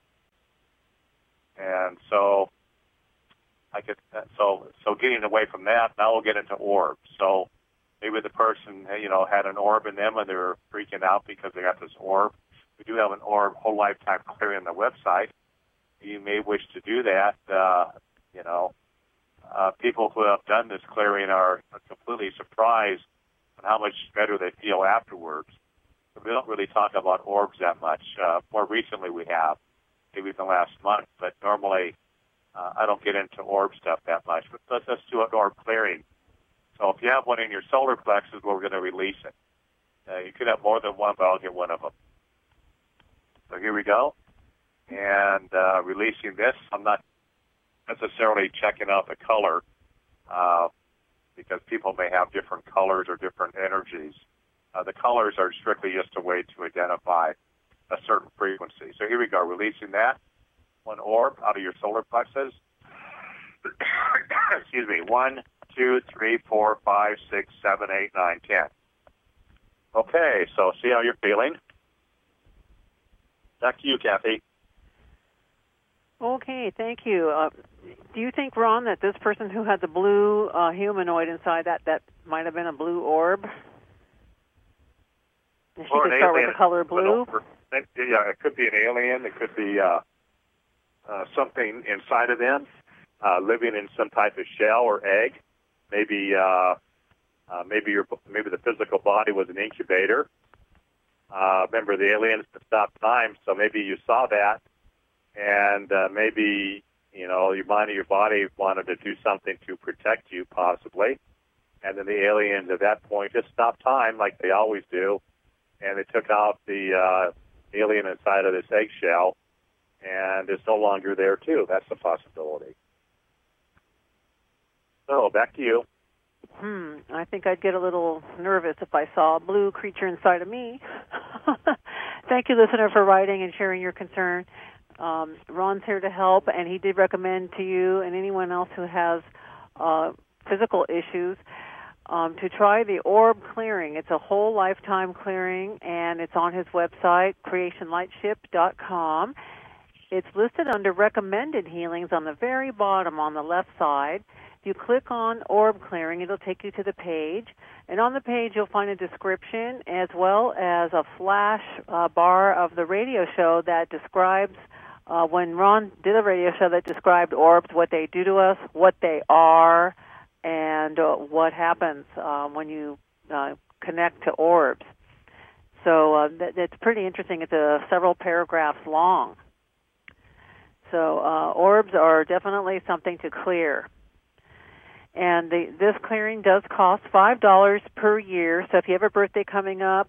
And so I could, so, so getting away from that, now we'll get into orbs. So maybe the person, you know, had an orb in them and they were freaking out because they got this orb. We do have an orb whole lifetime clearing on the website. You may wish to do that. Uh, you know, uh, people who have done this clearing are completely surprised on how much better they feel afterwards. We don't really talk about orbs that much. Uh, more recently we have, maybe in the last month, but normally uh, I don't get into orb stuff that much. But let's, let's do an orb clearing. So if you have one in your solar plexus, we're going to release it. Uh, you could have more than one, but I'll get one of them. So here we go. And uh, releasing this, I'm not necessarily checking out the color uh, because people may have different colors or different energies. Uh, the colors are strictly just a way to identify a certain frequency. So here we go, releasing that. One orb out of your solar plexus. Excuse me. One, two, three, four, five, six, seven, eight, nine, ten. Okay, so see how you're feeling? Back to you, Kathy. Okay, thank you. Uh, do you think, Ron, that this person who had the blue uh, humanoid inside, that that might have been a blue orb? She or could an start alien. with the color blue? Yeah, it could be an alien. It could be uh, uh, something inside of them, uh, living in some type of shell or egg. Maybe, uh, uh, maybe your maybe the physical body was an incubator. Uh, remember, the aliens to stop time, so maybe you saw that, and uh, maybe, you know, your mind or your body wanted to do something to protect you, possibly, and then the aliens at that point just stopped time like they always do, and they took out the uh, alien inside of this eggshell, and it's no longer there, too. That's a possibility. So, back to you. Hmm, I think I'd get a little nervous if I saw a blue creature inside of me. Thank you, listener, for writing and sharing your concern. um, Ron's here to help, and he did recommend to you and anyone else who has uh, physical issues um, to try the orb clearing. It's a whole lifetime clearing, and it's on his website, creation lightship dot com. It's listed under recommended healings on the very bottom on the left side. If you click on orb clearing, it'll take you to the page. And on the page, you'll find a description as well as a flash uh, bar of the radio show that describes, uh, when Ron did a radio show that described orbs, what they do to us, what they are, and uh, what happens uh, when you uh, connect to orbs. So uh, that, that's pretty interesting. It's uh, several paragraphs long. So uh, orbs are definitely something to clear. And the, this clearing does cost five dollars per year. So if you have a birthday coming up,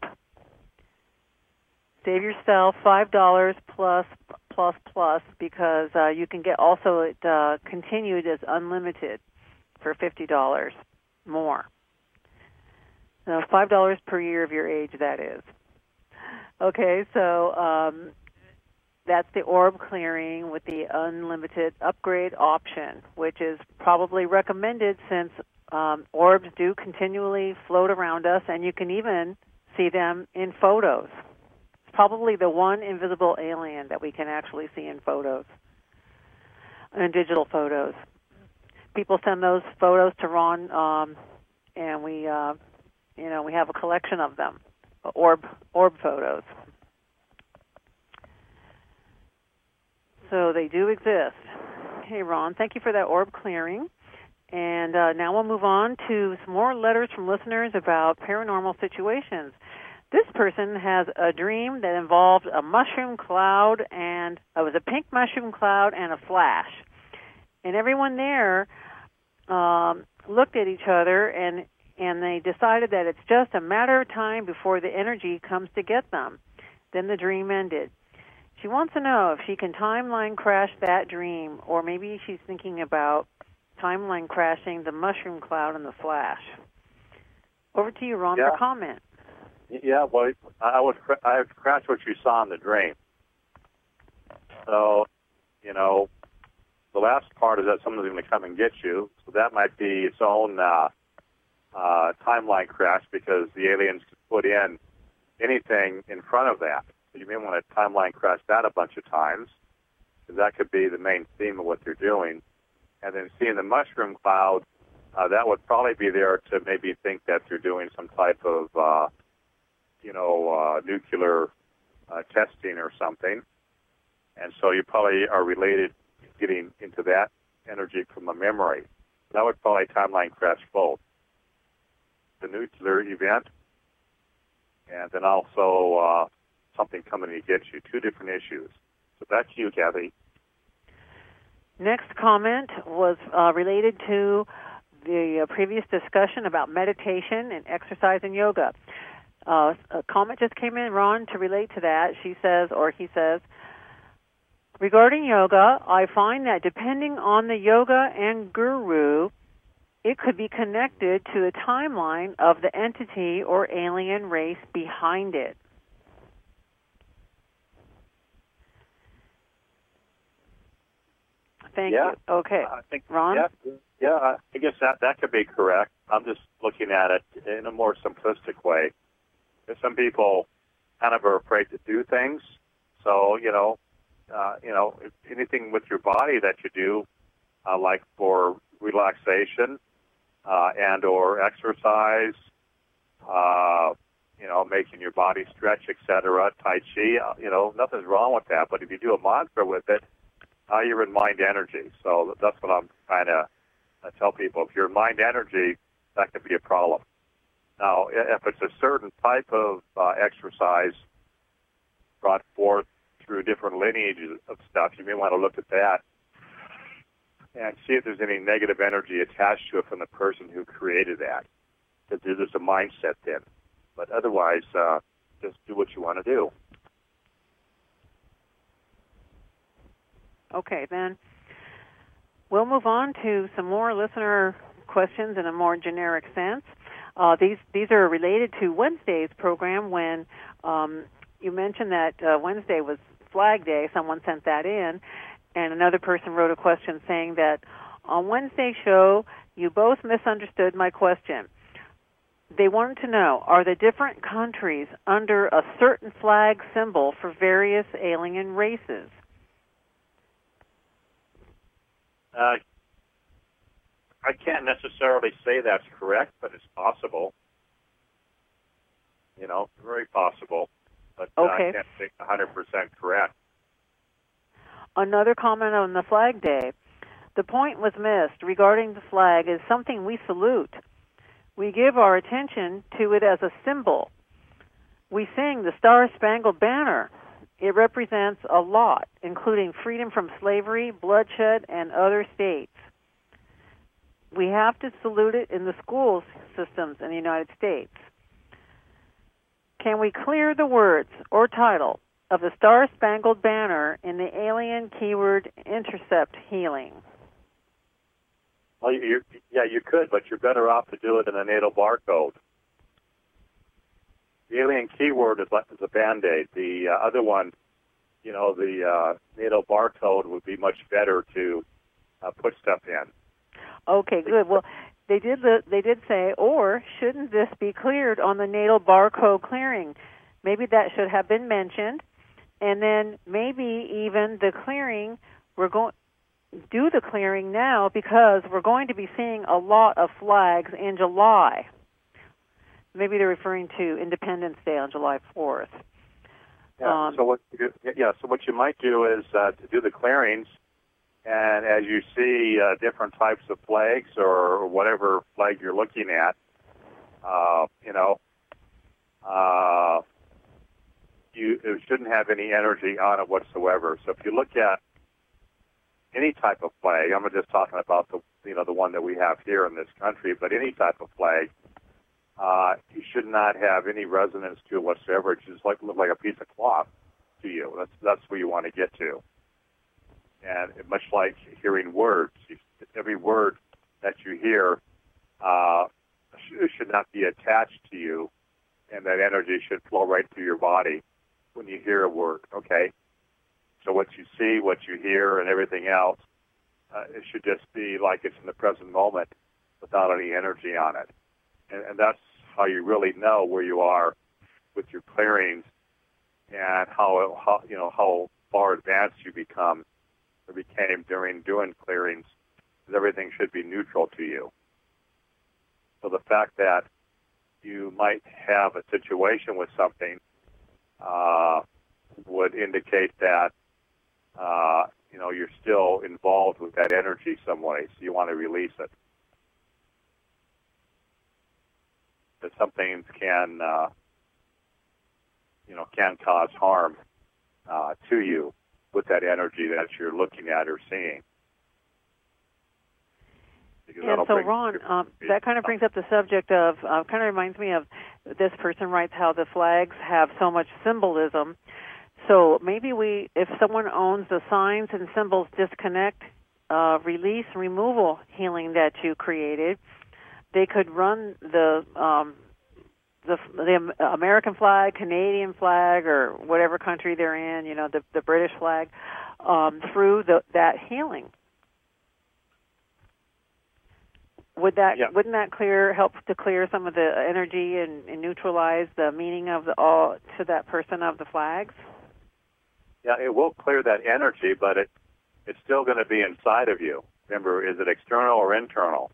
save yourself five dollars plus, plus, plus, because uh, you can get also it uh, continued as unlimited for fifty dollars more. So five dollars per year of your age, that is. Okay, so um, that's the orb clearing with the unlimited upgrade option, which is probably recommended since um, orbs do continually float around us, and you can even see them in photos. It's probably the one invisible alien that we can actually see in photos, in digital photos. People send those photos to Ron, um, and we, uh, you know, we have a collection of them, orb orb photos. So they do exist. Hey, Ron, thank you for that orb clearing. And uh, now we'll move on to some more letters from listeners about paranormal situations. This person has a dream that involved a mushroom cloud, and it was a pink mushroom cloud and a flash. And everyone there um, looked at each other, and and they decided that it's just a matter of time before the energy comes to get them. Then the dream ended. She wants to know if she can timeline crash that dream, or maybe she's thinking about timeline crashing the mushroom cloud and the flash. Over to you, Ron, yeah. for comment. Yeah, well, I would I would crash what you saw in the dream. So, you know, the last part is that someone's going to come and get you. So that might be its own uh, uh, timeline crash, because the aliens could put in anything in front of that. So you may want to timeline crash that a bunch of times, because that could be the main theme of what they're doing. And then seeing the mushroom cloud, uh, that would probably be there to maybe think that they're doing some type of, uh, you know, uh, nuclear uh, testing or something. And so you probably are related getting into that energy from a memory. That would probably timeline crash both the nuclear event and then also uh, something coming to get you. Two different issues. So back to you, Kathy. Next comment was uh, related to the uh, previous discussion about meditation and exercise and yoga. Uh, a comment just came in, Ron, to relate to that. She says, or he says, regarding yoga, I find that depending on the yoga and guru, it could be connected to a timeline of the entity or alien race behind it. Thank yeah. you. Okay. I think, Ron? Yeah, yeah, I guess that, that could be correct. I'm just looking at it in a more simplistic way. Some people kind of are afraid to do things. So, you know, uh, you know, anything with your body that you do, uh, like for relaxation uh, and or exercise, uh, you know, making your body stretch, et cetera, Tai Chi, uh, you know, nothing's wrong with that. But if you do a mantra with it, uh, you're in mind energy. So that's what I'm trying to uh, tell people. If you're in mind energy, that could be a problem. Now, if it's a certain type of uh, exercise brought forth through different lineages of stuff, you may want to look at that and see if there's any negative energy attached to it from the person who created that. That there's a mindset then. But otherwise, uh, just do what you want to do. Okay, then we'll move on to some more listener questions in a more generic sense. Uh, these these are related to Wednesday's program when um, you mentioned that uh, Wednesday was Flag Day. Someone sent that in, and another person wrote a question saying that on Wednesday's show, you both misunderstood my question. They wanted to know, are the different countries under a certain flag symbol for various alien races? Uh, I can't necessarily say that's correct, but it's possible. You know, very possible. But uh, okay. I can't think one hundred percent correct. Another comment on the Flag Day. The point was missed regarding the flag is something we salute. We give our attention to it as a symbol. We sing the Star-Spangled Banner. It represents a lot, including freedom from slavery, bloodshed, and other states. We have to salute it in the school systems in the United States. Can we clear the words or title of the Star-Spangled Banner in the alien keyword intercept healing? Well, you, yeah, you could, but you're better off to do it in a natal barcode. The alien keyword is, is a Band-Aid. The uh, other one, you know, the uh, natal barcode would be much better to uh, put stuff in. Okay, good. Well, they did the, they did say, or shouldn't this be cleared on the natal barcode clearing? Maybe that should have been mentioned, and then maybe even the clearing we're going. do the clearing now because we're going to be seeing a lot of flags in July. Maybe they're referring to Independence Day on July fourth. Yeah, um, so what you, yeah, so what you might do is uh, to do the clearings, and as you see uh, different types of flags or whatever flag you're looking at, uh, you know, uh, you it shouldn't have any energy on it whatsoever. So if you look at any type of flag, I'm not just talking about the you know the one that we have here in this country, but any type of flag, uh, you should not have any resonance to it whatsoever. It should just like look like a piece of cloth to you. That's that's where you want to get to. And much like hearing words, you, every word that you hear uh, should not be attached to you, and that energy should flow right through your body when you hear a word. Okay. So what you see, what you hear, and everything else, uh, it should just be like it's in the present moment without any energy on it. And, and that's how you really know where you are with your clearings and how, how you know how far advanced you become or became during doing clearings, because everything should be neutral to you. So the fact that you might have a situation with something uh, would indicate that Uh, you know, you're still involved with that energy some way, so you want to release it. That some things can, uh, you know, can cause harm uh, to you with that energy that you're looking at or seeing. Because and so, Ron, um, that kind of brings up the subject of, uh, kind of reminds me of this person writes how the flags have so much symbolism. So maybe we, if someone owns the signs and symbols disconnect, uh, release, removal healing that you created, they could run the um, the the American flag, Canadian flag, or whatever country they're in, you know, the the British flag, um, through the, that healing. Would that yeah. wouldn't that clear help to clear some of the energy and, and neutralize the meaning of the all to that person of the flags? Yeah, it will clear that energy, but it it's still going to be inside of you. Remember, is it external or internal?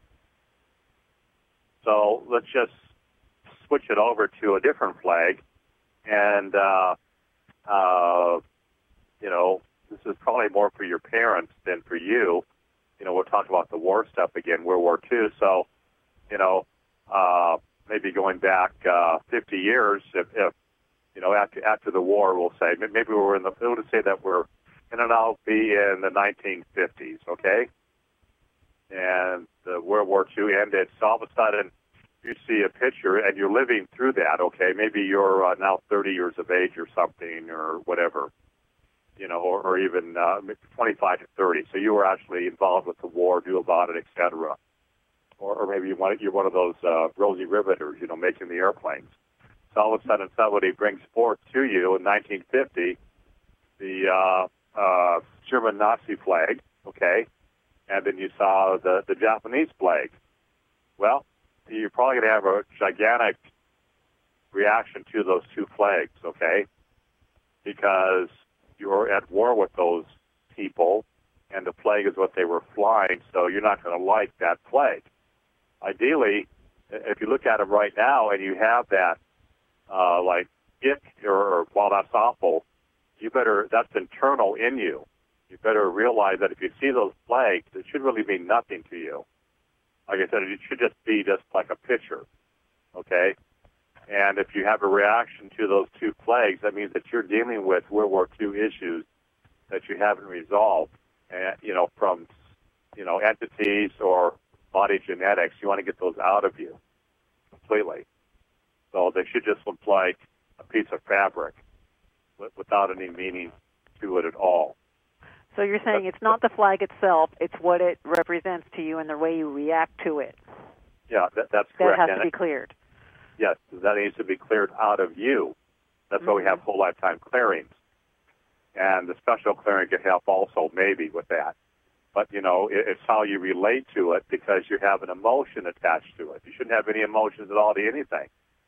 So let's just switch it over to a different flag, and uh, uh, you know, this is probably more for your parents than for you. You know, we'll talk about the war stuff again, World War Two. So, you know, uh, maybe going back uh, fifty years, if, if you know, after after the war, we'll say maybe we're in the. We'll just say that we're in and I'll be in the nineteen fifties, okay? And the World War Two ended. So all of a sudden, you see a picture, and you're living through that, okay? Maybe you're uh, now thirty years of age or something, or whatever, you know, or, or even uh, twenty-five to thirty. So you were actually involved with the war, knew about it, et cetera. Or, or maybe you want, you're one of those uh, Rosie Riveters, you know, making the airplanes. So all of a sudden, somebody brings forth to you in nineteen fifty the uh, uh, German Nazi flag, okay, and then you saw the, the Japanese flag. Well, you're probably going to have a gigantic reaction to those two flags, okay, because you're at war with those people, and the flag is what they were flying, so you're not going to like that flag. Ideally, if you look at it right now and you have that, uh, like, ick, or, while that's awful, you better, that's internal in you. You better realize that if you see those flags, it should really mean nothing to you. Like I said, it should just be just like a picture, okay? And if you have a reaction to those two flags, that means that you're dealing with World War Two issues that you haven't resolved, and, you know, from, you know, entities or body genetics. You want to get those out of you completely. So they should just look like a piece of fabric without any meaning to it at all. So you're saying it's not the flag itself, it's what it represents to you and the way you react to it. Yeah, that, that's correct. That has and to be it, cleared. Yes, that needs to be cleared out of you. That's mm-hmm. why we have whole lifetime clearings. And the special clearing can help also maybe with that. But, you know, it, it's how you relate to it because you have an emotion attached to it. You shouldn't have any emotions at all to anything.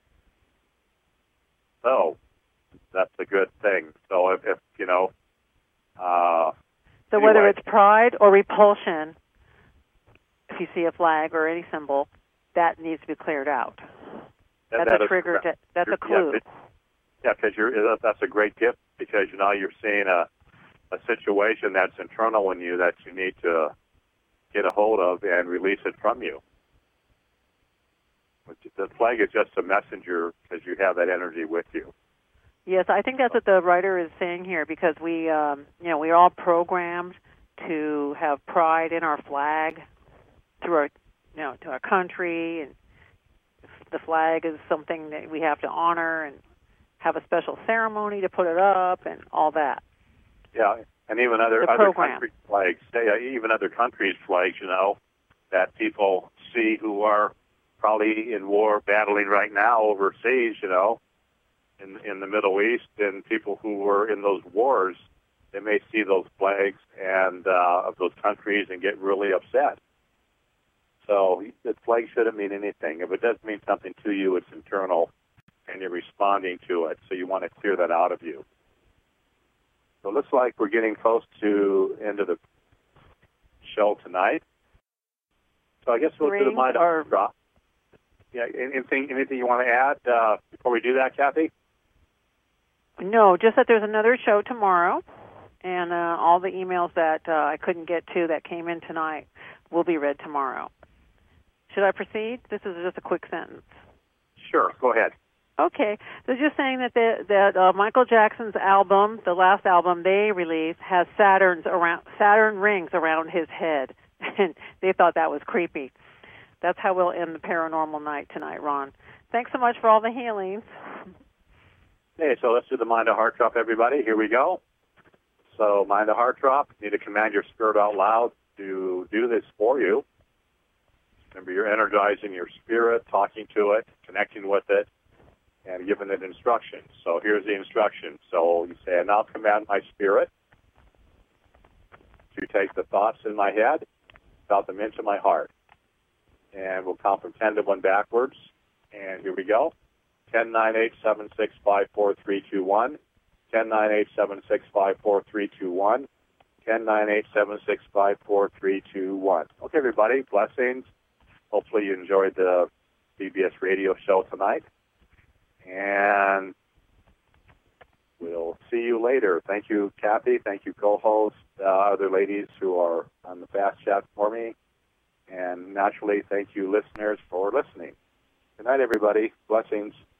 So that's a good thing. So if, if you know... Uh, so anyway. whether it's pride or repulsion, if you see a flag or any symbol, that needs to be cleared out. That, that's that a trigger. To, that's you're, a clue. Yeah, because yeah, you're, that's a great gift because, you know, you're seeing a, a situation that's internal in you that you need to get a hold of and release it from you. The flag is just a messenger because you have that energy with you. Yes, I think that's what the writer is saying here because we, um, you know, we're all programmed to have pride in our flag through our, you know, to our country, and the flag is something that we have to honor and have a special ceremony to put it up and all that. Yeah, and even other the other program. country flags, yeah, even other countries' flags, you know, that people see who are probably in war, battling right now overseas, you know, in in the Middle East, and people who were in those wars, they may see those flags and uh, of those countries and get really upset. So the flag shouldn't mean anything. If it does mean something to you, it's internal, and you're responding to it. So you want to clear that out of you. So it looks like we're getting close to the end of the show tonight. So I guess we'll do the mind or drop. Yeah, anything anything you want to add uh, before we do that, Kathy? No, just that there's another show tomorrow, and uh, all the emails that uh, I couldn't get to that came in tonight will be read tomorrow. Should I proceed? This is just a quick sentence. Sure, go ahead. Okay, so just saying that the, that uh, Michael Jackson's album, the last album they released, has Saturn's around Saturn rings around his head, and they thought that was creepy. That's how we'll end the paranormal night tonight, Ron. Thanks so much for all the healings. Okay, so let's do the mind to heart drop, everybody. Here we go. So mind to heart drop. You need to command your spirit out loud to do this for you. Remember, you're energizing your spirit, talking to it, connecting with it, and giving it instructions. So here's the instruction. So you say, I now command my spirit to take the thoughts in my head, about them into my heart. And we'll count from ten to one backwards. And here we go. ten, nine, eight, seven, six, five, four, three, two, one. ten, nine, eight, seven, six, five, four, three, two, one. ten, nine, eight, seven, six, five, four, three, two, one. Okay, everybody, blessings. Hopefully you enjoyed the B B S radio show tonight. And we'll see you later. Thank you, Kathy. Thank you, co-host, uh, other ladies who are on the fast chat for me. And naturally, thank you, listeners, for listening. Good night, everybody. Blessings.